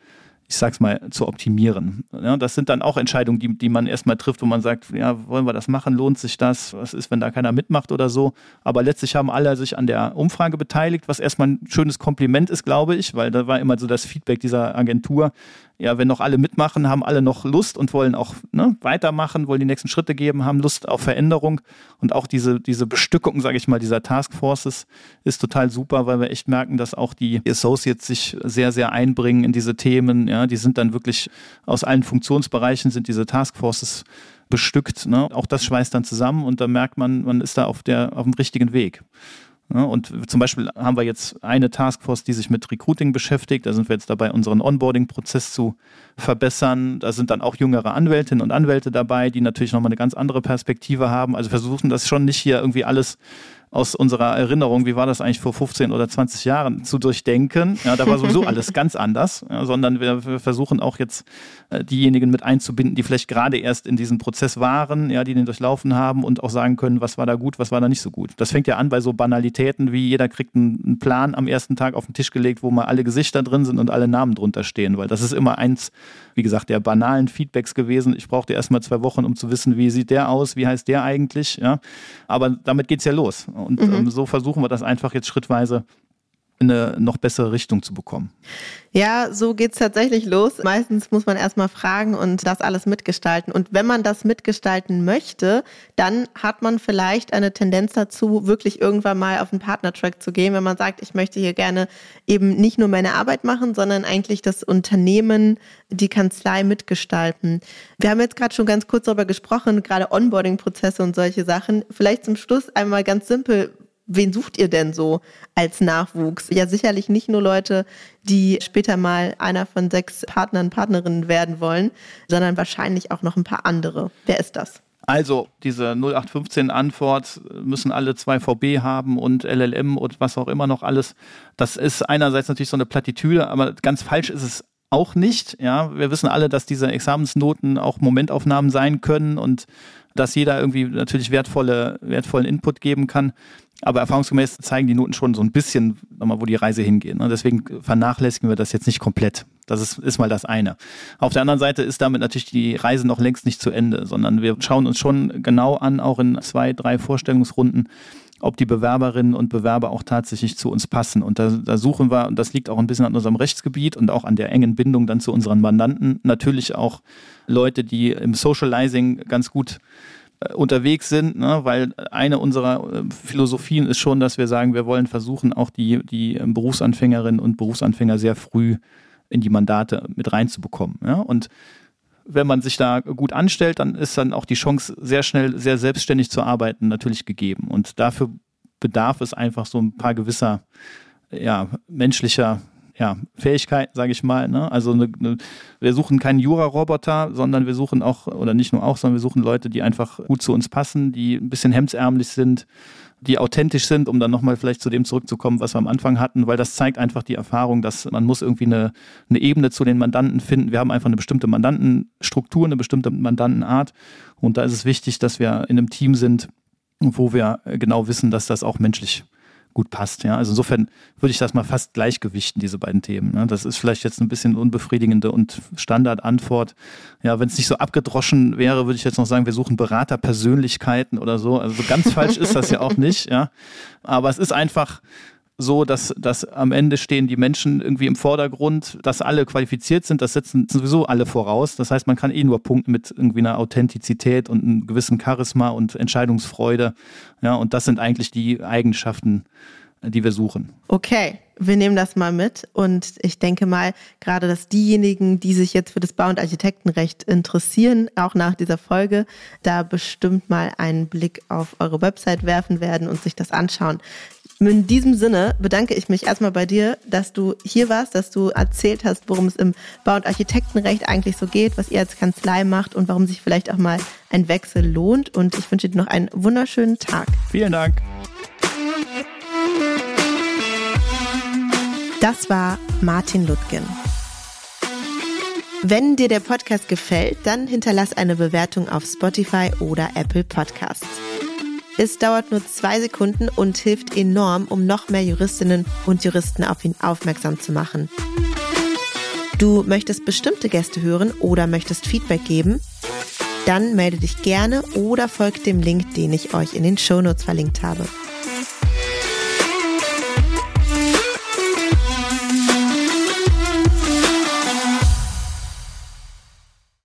ich sag's mal, zu optimieren. Ja, das sind dann auch Entscheidungen, die, die man erstmal trifft, wo man sagt, ja, wollen wir das machen, lohnt sich das, was ist, wenn da keiner mitmacht oder so. Aber letztlich haben alle sich an der Umfrage beteiligt, was erstmal ein schönes Kompliment ist, glaube ich, weil da war immer so das Feedback dieser Agentur, ja, wenn noch alle mitmachen, haben alle noch Lust und wollen auch ne, weitermachen, wollen die nächsten Schritte geben, haben Lust auf Veränderung. Und auch diese, diese Bestückung, sage ich mal, dieser Taskforces ist total super, weil wir echt merken, dass auch die Associates sich sehr, sehr einbringen in diese Themen. Ja, die sind dann wirklich aus allen Funktionsbereichen sind diese Taskforces bestückt. Ne? Auch das schweißt dann zusammen und da merkt man, man ist da auf der, auf dem richtigen Weg. Ja, und zum Beispiel haben wir jetzt eine Taskforce, die sich mit Recruiting beschäftigt. Da sind wir jetzt dabei, unseren Onboarding-Prozess zu verbessern. Da sind dann auch jüngere Anwältinnen und Anwälte dabei, die natürlich nochmal eine ganz andere Perspektive haben. Also versuchen das schon nicht hier irgendwie alles aus unserer Erinnerung, wie war das eigentlich vor fünfzehn oder zwanzig Jahren, zu durchdenken. Ja, da war sowieso alles ganz anders, ja, sondern wir, wir versuchen auch jetzt äh, diejenigen mit einzubinden, die vielleicht gerade erst in diesem Prozess waren, ja, die den durchlaufen haben und auch sagen können, was war da gut, was war da nicht so gut. Das fängt ja an bei so Banalitäten, wie jeder kriegt einen, einen Plan am ersten Tag auf den Tisch gelegt, wo mal alle Gesichter drin sind und alle Namen drunter stehen, weil das ist immer eins, wie gesagt, der banalen Feedbacks gewesen. Ich brauchte erst mal zwei Wochen, um zu wissen, wie sieht der aus, wie heißt der eigentlich, ja. Aber damit geht's ja los. Und mhm. ähm, so versuchen wir das einfach jetzt schrittweise in eine noch bessere Richtung zu bekommen. Ja, so geht's tatsächlich los. Meistens muss man erstmal fragen und das alles mitgestalten. Und wenn man das mitgestalten möchte, dann hat man vielleicht eine Tendenz dazu, wirklich irgendwann mal auf einen Partnertrack zu gehen, wenn man sagt, ich möchte hier gerne eben nicht nur meine Arbeit machen, sondern eigentlich das Unternehmen, die Kanzlei mitgestalten. Wir haben jetzt gerade schon ganz kurz darüber gesprochen, gerade Onboarding-Prozesse und solche Sachen. Vielleicht zum Schluss einmal ganz simpel: Wen sucht ihr denn so als Nachwuchs? Ja, sicherlich nicht nur Leute, die später mal einer von sechs Partnern, Partnerinnen werden wollen, sondern wahrscheinlich auch noch ein paar andere. Wer ist das? Also diese null acht fünfzehn Antwort, müssen alle zwei V B haben und L L M und was auch immer noch alles. Das ist einerseits natürlich so eine Plattitüde, aber ganz falsch ist es auch nicht. Ja, wir wissen alle, dass diese Examensnoten auch Momentaufnahmen sein können und dass jeder irgendwie natürlich wertvolle, wertvollen Input geben kann. Aber erfahrungsgemäß zeigen die Noten schon so ein bisschen, wo die Reise hingeht. Deswegen vernachlässigen wir das jetzt nicht komplett. Das ist, ist mal das eine. Auf der anderen Seite ist damit natürlich die Reise noch längst nicht zu Ende, sondern wir schauen uns schon genau an, auch in zwei, drei Vorstellungsrunden, ob die Bewerberinnen und Bewerber auch tatsächlich zu uns passen. Und da, da suchen wir, und das liegt auch ein bisschen an unserem Rechtsgebiet und auch an der engen Bindung dann zu unseren Mandanten, natürlich auch Leute, die im Socializing ganz gut äh, unterwegs sind, ne? Weil eine unserer äh, Philosophien ist schon, dass wir sagen, wir wollen versuchen, auch die, die äh, Berufsanfängerinnen und Berufsanfänger sehr früh in die Mandate mit reinzubekommen. Ja? Und wenn man sich da gut anstellt, dann ist dann auch die Chance, sehr schnell, sehr selbstständig zu arbeiten, natürlich gegeben. Und dafür bedarf es einfach so ein paar gewisser, ja, menschlicher ja, Fähigkeiten, sage ich mal. Ne? Also eine, eine, wir suchen keinen Jura-Roboter, sondern wir suchen auch, oder nicht nur auch, sondern wir suchen Leute, die einfach gut zu uns passen, die ein bisschen hemdsärmlich sind, die authentisch sind, um dann nochmal vielleicht zu dem zurückzukommen, was wir am Anfang hatten, weil das zeigt einfach die Erfahrung, dass man muss irgendwie eine, eine Ebene zu den Mandanten finden. Wir haben einfach eine bestimmte Mandantenstruktur, eine bestimmte Mandantenart und da ist es wichtig, dass wir in einem Team sind, wo wir genau wissen, dass das auch menschlich gut passt. Ja? Also insofern würde ich das mal fast gleichgewichten, diese beiden Themen. Ne? Das ist vielleicht jetzt ein bisschen unbefriedigende und Standardantwort. Ja, wenn es nicht so abgedroschen wäre, würde ich jetzt noch sagen, wir suchen Beraterpersönlichkeiten oder so. Also so ganz falsch ist das ja auch nicht. Ja? Aber es ist einfach so, dass, dass am Ende stehen die Menschen irgendwie im Vordergrund, dass alle qualifiziert sind, das setzen sowieso alle voraus. Das heißt, man kann eh nur punkten mit irgendwie einer Authentizität und einem gewissen Charisma und Entscheidungsfreude. Ja, und das sind eigentlich die Eigenschaften, die wir suchen. Okay, wir nehmen das mal mit und ich denke mal, gerade dass diejenigen, die sich jetzt für das Bau- und Architektenrecht interessieren, auch nach dieser Folge, da bestimmt mal einen Blick auf eure Website werfen werden und sich das anschauen. In diesem Sinne bedanke ich mich erstmal bei dir, dass du hier warst, dass du erzählt hast, worum es im Bau- und Architektenrecht eigentlich so geht, was ihr als Kanzlei macht und warum sich vielleicht auch mal ein Wechsel lohnt. Und ich wünsche dir noch einen wunderschönen Tag. Vielen Dank. Das war Martin Lüttgen. Wenn dir der Podcast gefällt, dann hinterlass eine Bewertung auf Spotify oder Apple Podcasts. Es dauert nur zwei Sekunden und hilft enorm, um noch mehr Juristinnen und Juristen auf ihn aufmerksam zu machen. Du möchtest bestimmte Gäste hören oder möchtest Feedback geben? Dann melde dich gerne oder folgt dem Link, den ich euch in den Shownotes verlinkt habe.